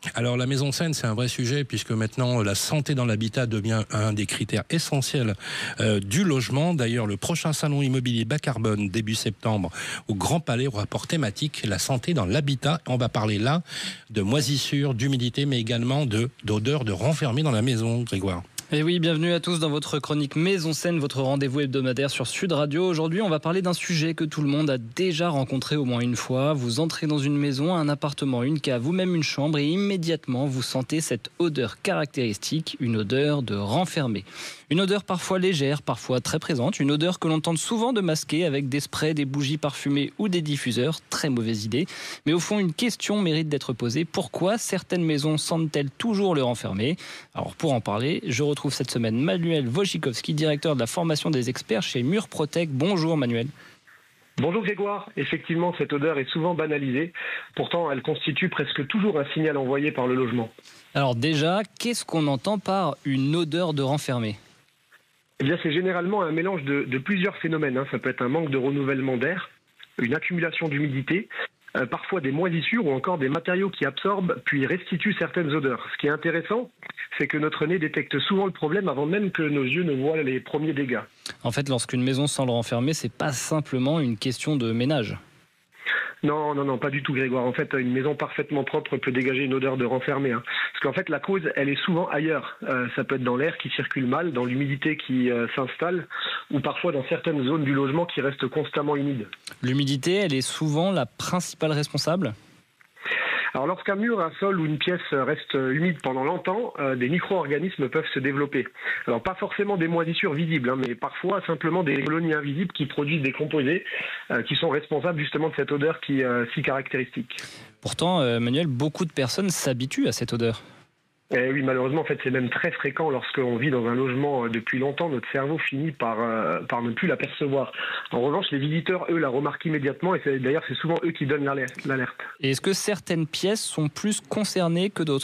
Alors la maison saine, c'est un vrai sujet puisque maintenant la santé dans l'habitat devient un des critères essentiels du logement. D'ailleurs, le prochain salon immobilier bas carbone début septembre au Grand Palais aura pour thématique la santé dans l'habitat. On va parler là de moisissures, d'humidité, mais également d'odeurs de renfermé dans la maison, Grégoire. Et oui, bienvenue à tous dans votre chronique Maison Saine, votre rendez-vous hebdomadaire sur Sud Radio. Aujourd'hui, on va parler d'un sujet que tout le monde a déjà rencontré au moins une fois. Vous entrez dans une maison, un appartement, une cave ou même une chambre et immédiatement vous sentez cette odeur caractéristique, une odeur de renfermé. Une odeur parfois légère, parfois très présente, une odeur que l'on tente souvent de masquer avec des sprays, des bougies parfumées ou des diffuseurs. Très mauvaise idée. Mais au fond, une question mérite d'être posée. Pourquoi certaines maisons sentent-elles toujours le renfermé ? Alors pour en parler, je retrouve cette semaine Manuel Wojcikowski, directeur de la formation des experts chez Murprotec. Bonjour Manuel. Bonjour Grégoire, effectivement cette odeur est souvent banalisée, pourtant elle constitue presque toujours un signal envoyé par le logement. Alors déjà, qu'est-ce qu'on entend par une odeur de renfermé ? Eh bien c'est généralement un mélange de plusieurs phénomènes, Ça peut être un manque de renouvellement d'air, une accumulation d'humidité, parfois des moisissures ou encore des matériaux qui absorbent puis restituent certaines odeurs. Ce qui est intéressant, c'est que notre nez détecte souvent le problème avant même que nos yeux ne voient les premiers dégâts. En fait, lorsqu'une maison sent le renfermé, c'est pas simplement une question de ménage. Non, pas du tout Grégoire. En fait, une maison parfaitement propre peut dégager une odeur de renfermé. Parce qu'en fait, la cause, elle est souvent ailleurs. Ça peut être dans l'air qui circule mal, dans l'humidité qui s'installe, ou parfois dans certaines zones du logement qui restent constamment humides. L'humidité, elle est souvent la principale responsable ? Alors lorsqu'un mur, un sol ou une pièce reste humide pendant longtemps, des micro-organismes peuvent se développer. Alors pas forcément des moisissures visibles, mais parfois simplement des colonies invisibles qui produisent des composés qui sont responsables justement de cette odeur qui est si caractéristique. Pourtant, Manuel, beaucoup de personnes s'habituent à cette odeur. Eh oui, malheureusement, en fait, c'est même très fréquent lorsqu'on vit dans un logement depuis longtemps. Notre cerveau finit par ne plus l'apercevoir. En revanche, les visiteurs, eux, la remarquent immédiatement et d'ailleurs, c'est souvent eux qui donnent l'alerte. Et est-ce que certaines pièces sont plus concernées que d'autres ?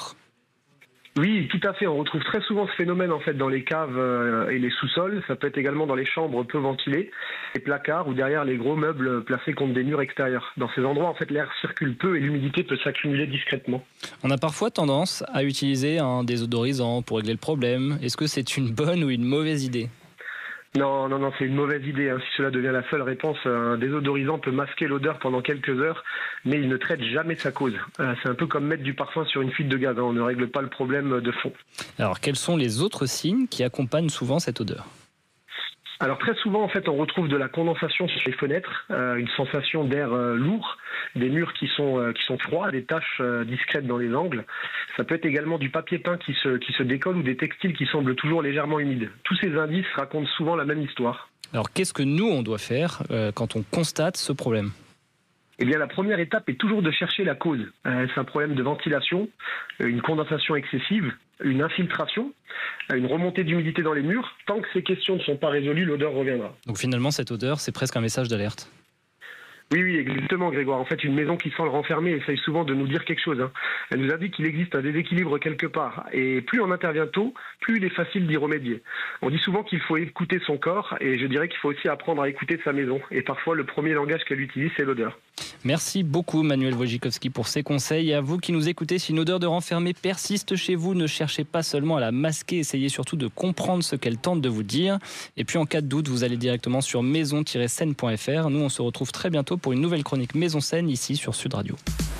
Oui, tout à fait. On retrouve très souvent ce phénomène en fait dans les caves et les sous-sols. Ça peut être également dans les chambres peu ventilées, les placards ou derrière les gros meubles placés contre des murs extérieurs. Dans ces endroits, en fait, l'air circule peu et l'humidité peut s'accumuler discrètement. On a parfois tendance à utiliser un désodorisant pour régler le problème. Est-ce que c'est une bonne ou une mauvaise idée ? Non, c'est une mauvaise idée. Si cela devient la seule réponse, un désodorisant peut masquer l'odeur pendant quelques heures, mais il ne traite jamais sa cause. C'est un peu comme mettre du parfum sur une fuite de gaz. On ne règle pas le problème de fond. Alors, quels sont les autres signes qui accompagnent souvent cette odeur ? Alors très souvent, en fait, on retrouve de la condensation sur les fenêtres, une sensation d'air lourd, des murs qui sont froids, des taches discrètes dans les angles. Ça peut être également du papier peint qui se décolle ou des textiles qui semblent toujours légèrement humides. Tous ces indices racontent souvent la même histoire. Alors qu'est-ce que nous, on doit faire quand on constate ce problème ? Eh bien, la première étape est toujours de chercher la cause. C'est un problème de ventilation, une condensation excessive, une infiltration, une remontée d'humidité dans les murs. Tant que ces questions ne sont pas résolues, l'odeur reviendra. Donc finalement, cette odeur, c'est presque un message d'alerte. Oui, exactement, Grégoire. En fait, une maison qui sent le renfermé essaye souvent de nous dire quelque chose. Elle nous indique qu'il existe un déséquilibre quelque part. Et plus on intervient tôt, plus il est facile d'y remédier. On dit souvent qu'il faut écouter son corps, et je dirais qu'il faut aussi apprendre à écouter sa maison. Et parfois, le premier langage qu'elle utilise, c'est l'odeur. Merci beaucoup, Manuel Wojcikowski, pour ces conseils. Et à vous qui nous écoutez, si une odeur de renfermé persiste chez vous, ne cherchez pas seulement à la masquer, essayez surtout de comprendre ce qu'elle tente de vous dire. Et puis, en cas de doute, vous allez directement sur maison-saine.fr. Nous, on se retrouve très bientôt pour une nouvelle chronique Maison Saine ici sur Sud Radio.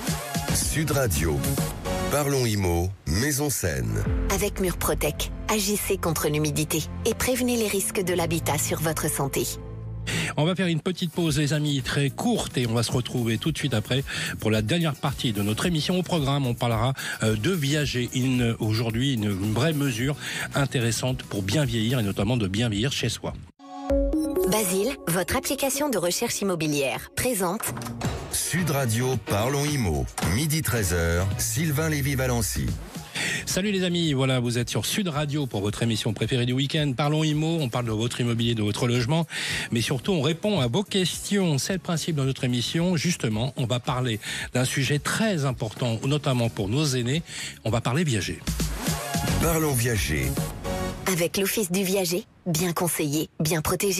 Sud Radio. Parlons IMO, Maison Saine. Avec Murprotec, agissez contre l'humidité et prévenez les risques de l'habitat sur votre santé. On va faire une petite pause, les amis, très courte, et on va se retrouver tout de suite après pour la dernière partie de notre émission. Au programme, on parlera de viager. Aujourd'hui, une vraie mesure intéressante pour bien vieillir, et notamment de bien vieillir chez soi. Basile, votre application de recherche immobilière, présente Sud Radio, Parlons IMO. Midi 13h, Sylvain Lévy-Valency. Salut les amis, voilà, vous êtes sur Sud Radio pour votre émission préférée du week-end. Parlons IMO, on parle de votre immobilier, de votre logement, mais surtout on répond à vos questions. C'est le principe de notre émission. Justement, on va parler d'un sujet très important, notamment pour nos aînés. On va parler viager. Parlons viager. Avec l'Office du viager, bien conseillé, bien protégé.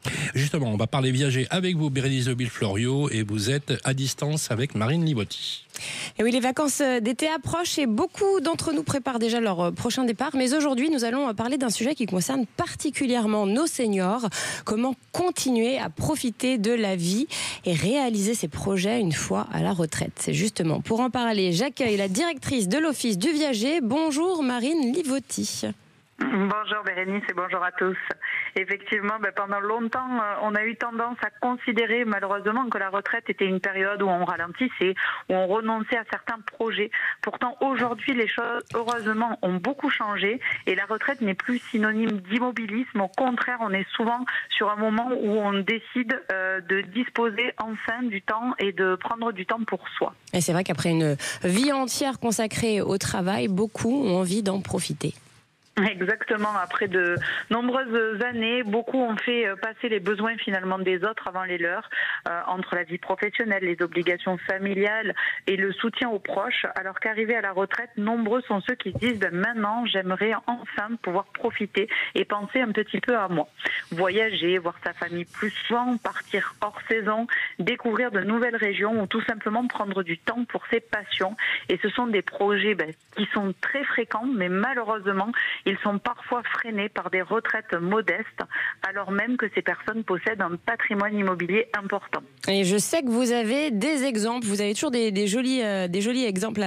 Justement, on va parler viager avec vous, Bérénice Deville-Florio, et vous êtes à distance avec Marine Livotti. Et oui, les vacances d'été approchent et beaucoup d'entre nous préparent déjà leur prochain départ. Mais aujourd'hui, nous allons parler d'un sujet qui concerne particulièrement nos seniors. Comment continuer à profiter de la vie et réaliser ses projets une fois à la retraite. C'est justement pour en parler, j'accueille la directrice de l'Office du Viager. Bonjour Marine Livotti. Bonjour Bérénice et bonjour à tous. Effectivement, pendant longtemps, on a eu tendance à considérer malheureusement que la retraite était une période où on ralentissait, où on renonçait à certains projets. Pourtant, aujourd'hui, les choses, heureusement, ont beaucoup changé et la retraite n'est plus synonyme d'immobilisme. Au contraire, on est souvent sur un moment où on décide de disposer enfin du temps et de prendre du temps pour soi. Et c'est vrai qu'après une vie entière consacrée au travail, beaucoup ont envie d'en profiter. Exactement. Après de nombreuses années, beaucoup ont fait passer les besoins finalement des autres avant les leurs, entre la vie professionnelle, les obligations familiales et le soutien aux proches, alors qu'arrivés à la retraite, nombreux sont ceux qui se disent maintenant j'aimerais enfin pouvoir profiter et penser un petit peu à moi. Voyager, voir sa famille plus souvent, partir hors saison, découvrir de nouvelles régions ou tout simplement prendre du temps pour ses passions. Et ce sont des projets qui sont très fréquents, mais malheureusement, ils sont parfois freinés par des retraites modestes, alors même que ces personnes possèdent un patrimoine immobilier important. Et je sais que vous avez des exemples, vous avez toujours des jolis exemples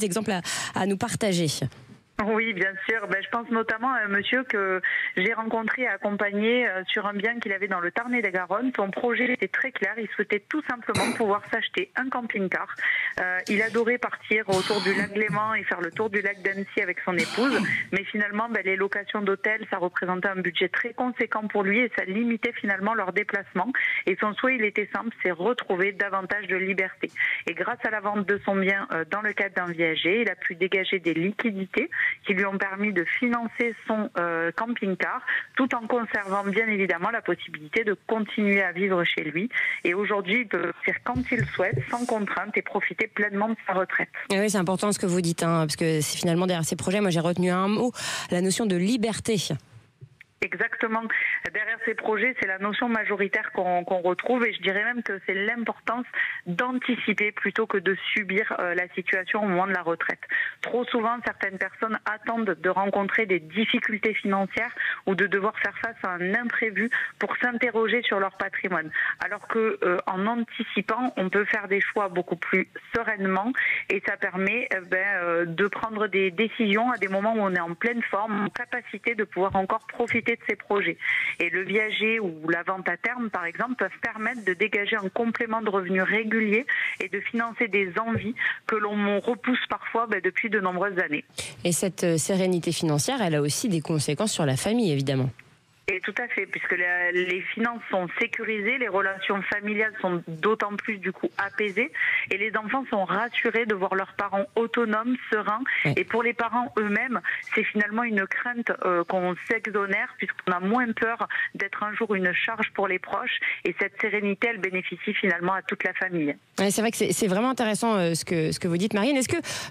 à nous partager. Oui, bien sûr. Je pense notamment à un monsieur que j'ai rencontré et accompagné sur un bien qu'il avait dans le Tarn-et-Garonne. Son projet était très clair. Il souhaitait tout simplement pouvoir s'acheter un camping-car. Il adorait partir autour du lac Léman et faire le tour du lac d'Annecy avec son épouse. Mais finalement, les locations d'hôtels, ça représentait un budget très conséquent pour lui et ça limitait finalement leurs déplacements. Et son souhait, il était simple, c'est retrouver davantage de liberté. Et grâce à la vente de son bien dans le cadre d'un viager, il a pu dégager des liquidités qui lui ont permis de financer son camping-car, tout en conservant bien évidemment la possibilité de continuer à vivre chez lui. Et aujourd'hui, il peut faire quand il souhaite, sans contrainte, et profiter pleinement de sa retraite. Et oui, c'est important ce que vous dites, parce que c'est finalement derrière ces projets, moi j'ai retenu un mot, la notion de liberté. Exactement. Derrière ces projets, c'est la notion majoritaire qu'on retrouve et je dirais même que c'est l'importance d'anticiper plutôt que de subir la situation au moment de la retraite. Trop souvent, certaines personnes attendent de rencontrer des difficultés financières ou de devoir faire face à un imprévu pour s'interroger sur leur patrimoine. Alors que en anticipant, on peut faire des choix beaucoup plus sereinement et ça permet de prendre des décisions à des moments où on est en pleine forme, en capacité de pouvoir encore profiter de ces projets. Et le viager ou la vente à terme, par exemple, peuvent permettre de dégager un complément de revenus régulier et de financer des envies que l'on repousse parfois depuis de nombreuses années. Et cette sérénité financière, elle a aussi des conséquences sur la famille, évidemment. Et tout à fait, puisque les finances sont sécurisées, les relations familiales sont d'autant plus du coup apaisées et les enfants sont rassurés de voir leurs parents autonomes, sereins. Oui. Et pour les parents eux-mêmes, c'est finalement une crainte qu'on s'exonère puisqu'on a moins peur d'être un jour une charge pour les proches et cette sérénité, elle bénéficie finalement à toute la famille. Ouais, c'est vrai que c'est vraiment intéressant ce que vous dites, Marine. Est-ce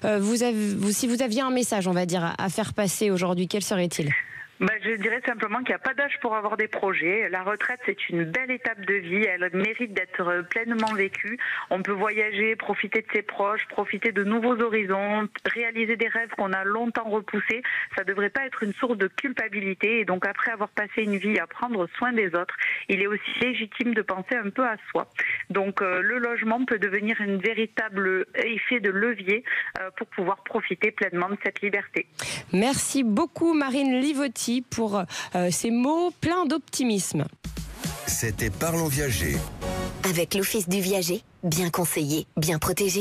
que si vous aviez un message, on va dire, à faire passer aujourd'hui, quel serait-il ? Je dirais simplement qu'il n'y a pas d'âge pour avoir des projets. La retraite, c'est une belle étape de vie. Elle mérite d'être pleinement vécue. On peut voyager, profiter de ses proches, profiter de nouveaux horizons, réaliser des rêves qu'on a longtemps repoussés. Ça ne devrait pas être une source de culpabilité. Et donc, après avoir passé une vie à prendre soin des autres, il est aussi légitime de penser un peu à soi. Donc, le logement peut devenir un véritable effet de levier pour pouvoir profiter pleinement de cette liberté. Merci beaucoup, Marine Livotti, pour ces mots pleins d'optimisme. C'était Parlons Viager. Avec l'Office du Viager, bien conseillé, bien protégé.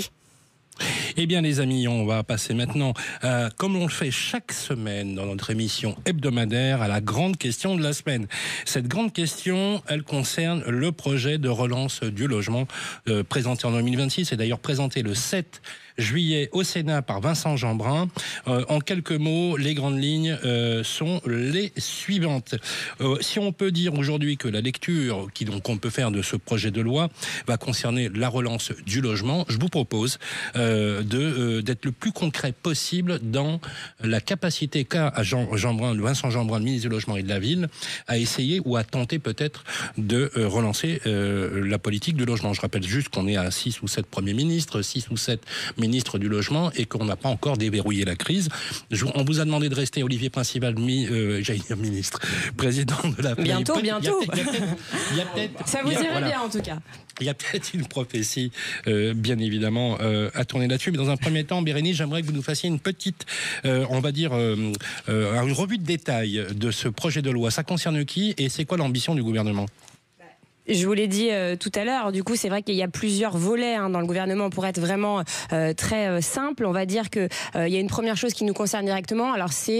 Eh bien les amis, on va passer maintenant, comme on le fait chaque semaine dans notre émission hebdomadaire, à la grande question de la semaine. Cette grande question, elle concerne le projet de relance du logement présenté en 2026 et d'ailleurs présenté le 7 juillet au Sénat par Vincent Jeanbrun. En quelques mots, les grandes lignes sont les suivantes. Si on peut dire aujourd'hui que la lecture qu'on peut faire de ce projet de loi va concerner la relance du logement, je vous propose d'être le plus concret possible dans la capacité qu'a Vincent Jeanbrun, le ministre du Logement et de la Ville, à essayer ou à tenter peut-être de relancer la politique du logement. Je rappelle juste qu'on est à 6 ou 7 premiers ministres, 6 ou 7 ministres du logement et qu'on n'a pas encore déverrouillé la crise. On vous a demandé de rester, Olivier Principal, j'allais dire ministre, président de la... Bientôt. Il y a peut-être... Ça vous irait bien en tout cas. Il y a peut-être une prophétie, bien évidemment, à tourner là-dessus. Mais dans un premier temps, Bérénice, j'aimerais que vous nous fassiez une petite, on va dire, une revue de détail de ce projet de loi. Ça concerne qui et c'est quoi l'ambition du gouvernement ? Je vous l'ai dit tout à l'heure, du coup c'est vrai qu'il y a plusieurs volets dans le gouvernement pour être vraiment très simple. On va dire que il y a une première chose qui nous concerne directement, alors c'est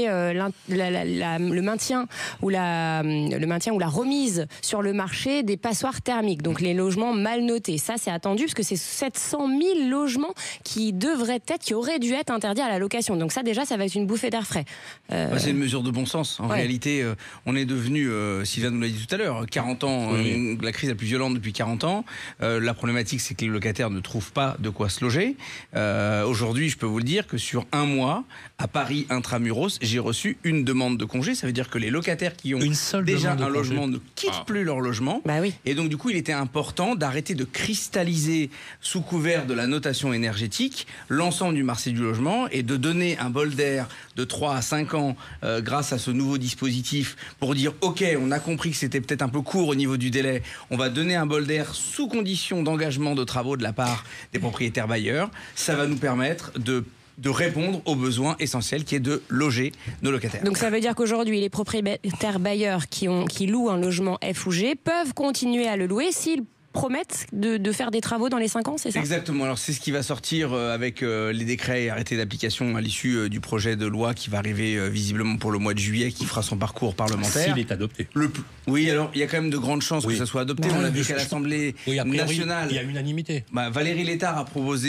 le maintien ou la remise sur le marché des passoires thermiques, donc les logements mal notés. Ça c'est attendu parce que c'est 700 000 logements qui auraient dû être interdits à la location. Donc ça déjà ça va être une bouffée d'air frais. C'est une mesure de bon sens. En réalité, on est devenu, Sylvain nous l'a dit tout à l'heure, 40 ans, la crise la plus violente depuis 40 ans. La problématique, c'est que les locataires ne trouvent pas de quoi se loger. Aujourd'hui, je peux vous le dire que sur un mois, à Paris intramuros, j'ai reçu une demande de congé. Ça veut dire que les locataires qui ont déjà un logement ne quittent plus leur logement. Bah oui. Et donc, du coup, il était important d'arrêter de cristalliser sous couvert de la notation énergétique l'ensemble du marché du logement et de donner un bol d'air de 3 à 5 ans grâce à ce nouveau dispositif pour dire ok, on a compris que c'était peut-être un peu court au niveau du délai, on va donner un bol d'air sous condition d'engagement de travaux de la part des propriétaires bailleurs. Ça va nous permettre de répondre aux besoins essentiels qui est de loger nos locataires. Donc ça veut dire qu'aujourd'hui les propriétaires bailleurs qui louent un logement F ou G peuvent continuer à le louer s'ils promettent de faire des travaux dans les 5 ans, c'est ça ? Exactement, alors c'est ce qui va sortir avec les décrets et arrêtés d'application à l'issue du projet de loi qui va arriver visiblement pour le mois de juillet, qui fera son parcours parlementaire. S'il est adopté. Oui, alors il y a quand même de grandes chances que ça soit adopté. On l'a vu qu'à l'Assemblée nationale, il y a unanimité. Valérie Létard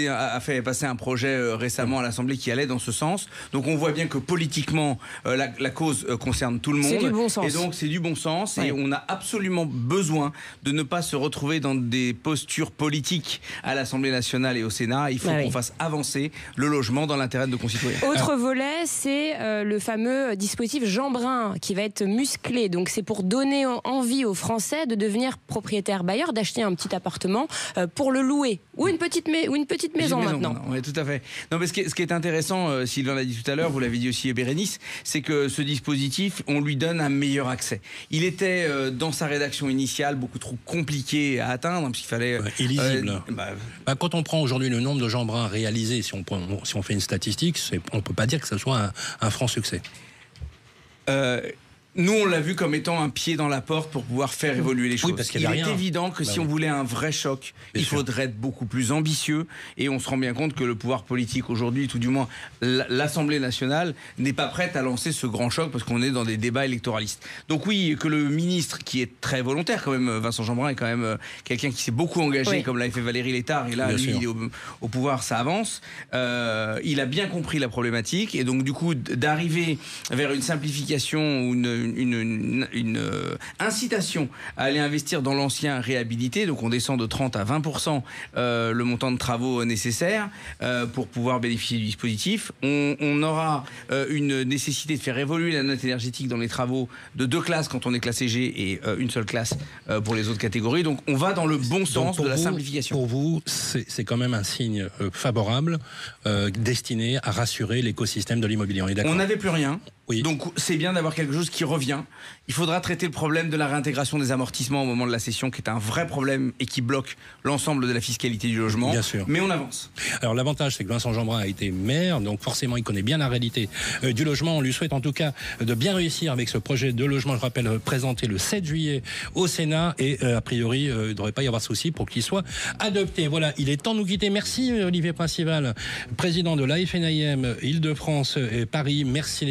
a fait passer un projet récemment à l'Assemblée qui allait dans ce sens. Donc on voit bien que politiquement, la cause concerne tout le monde. C'est du bon sens. Et donc c'est du bon sens. Et on a absolument besoin de ne pas se retrouver dans des postures politiques à l'Assemblée nationale et au Sénat. Il faut qu'on fasse avancer le logement dans l'intérêt de nos concitoyens. Autre volet, c'est le fameux dispositif Jeanbrun qui va être musclé. Donc c'est pour donner envie aux Français de devenir propriétaires bailleurs, d'acheter un petit appartement pour le louer ou une petite maison maintenant. Oui, tout à fait. Non, mais ce qui est intéressant, Sylvain l'a dit tout à l'heure, vous l'avez dit aussi Bérénice, c'est que ce dispositif, on lui donne un meilleur accès. Il était dans sa rédaction initiale beaucoup trop compliqué à atteindre parce qu'il fallait illisible. Quand on prend aujourd'hui le nombre de Jeanbrun réalisés, si on fait une statistique, on peut pas dire que ce soit un franc succès. Nous, on l'a vu comme étant un pied dans la porte pour pouvoir faire évoluer les choses. Oui, parce qu'il est évident que si on voulait un vrai choc, il faudrait être beaucoup plus ambitieux. Et on se rend bien compte que le pouvoir politique aujourd'hui, tout du moins l'Assemblée nationale, n'est pas prête à lancer ce grand choc parce qu'on est dans des débats électoralistes. Donc oui, que le ministre, qui est très volontaire quand même, Vincent Jeanbrun est quand même quelqu'un qui s'est beaucoup engagé, comme l'a fait Valérie Létard, et là, lui, il est au pouvoir, ça avance. Il a bien compris la problématique, et donc du coup, d'arriver vers une simplification ou une incitation à aller investir dans l'ancien réhabilité, donc on descend de 30 à 20% le montant de travaux nécessaires pour pouvoir bénéficier du dispositif. On aura une nécessité de faire évoluer la note énergétique dans les travaux de 2 classes quand on est classé G et une seule classe pour les autres catégories. Donc on va dans le bon sens de la simplification. Pour vous, c'est quand même un signe favorable destiné à rassurer l'écosystème de l'immobilier. On n'avait plus rien. Oui. Donc c'est bien d'avoir quelque chose qui revient. Il faudra traiter le problème de la réintégration des amortissements au moment de la cession, qui est un vrai problème et qui bloque l'ensemble de la fiscalité du logement. Bien sûr. Mais on avance. Alors l'avantage, c'est que Vincent Jeanbrun a été maire, donc forcément il connaît bien la réalité du logement. On lui souhaite en tout cas de bien réussir avec ce projet de logement, je rappelle, présenté le 7 juillet au Sénat, et a priori il ne devrait pas y avoir de souci pour qu'il soit adopté. Voilà, il est temps de nous quitter. Merci Olivier Principal, président de l'AFNIM Île-de-France et Paris. Merci d'être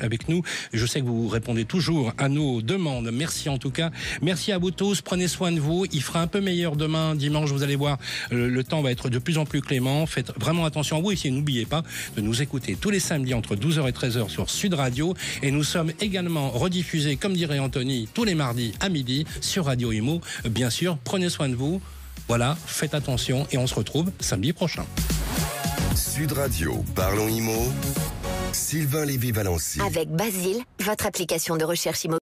avec nous. Je sais que vous répondez toujours à nos demandes. Merci en tout cas. Merci à vous tous. Prenez soin de vous. Il fera un peu meilleur demain, dimanche. Vous allez voir, le temps va être de plus en plus clément. Faites vraiment attention à vous. Et n'oubliez pas de nous écouter tous les samedis entre 12h et 13h sur Sud Radio. Et nous sommes également rediffusés, comme dirait Anthony, tous les mardis à midi sur Radio Imo. Bien sûr, prenez soin de vous. Voilà, faites attention et on se retrouve samedi prochain. Sud Radio, parlons IMO. Sylvain Lévy-Valency. Avec Basile, votre application de recherche immobilière.